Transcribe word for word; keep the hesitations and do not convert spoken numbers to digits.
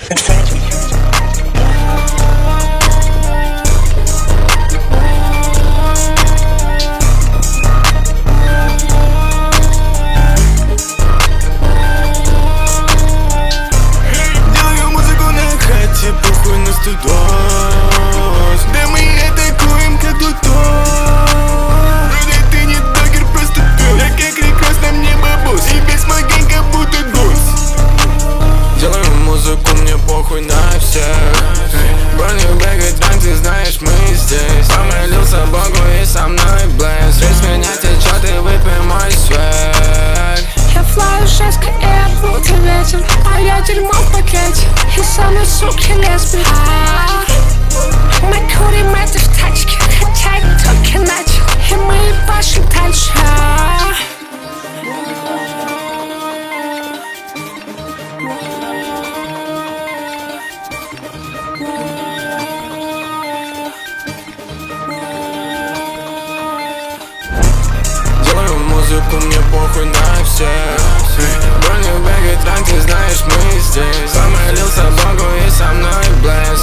Делаю музыку на хате, похуй на студос. Да мы атакуем как Плутон. Вроде ты не догер, просто пёс. Я как рекорд, на мне бабус. И без магень, как будто гусь. Делаю музыку, мне похуй на всех. Броню бегает ранг, ты знаешь, мы здесь. Помолился Богу и со мной блэс. Жизнь меня течет и выпей мой свек. Я флаю жестко и обута ветер, а я дерьмо в пакете и со мной суки лесбит. Мы курим это в тачке, хотя я только начал, и мы ебашим дальше. Делаю музыку, мне похуй на всех. Броню бегает ранг, ты знаешь, мы здесь. Помолился Богу и со мной блэс.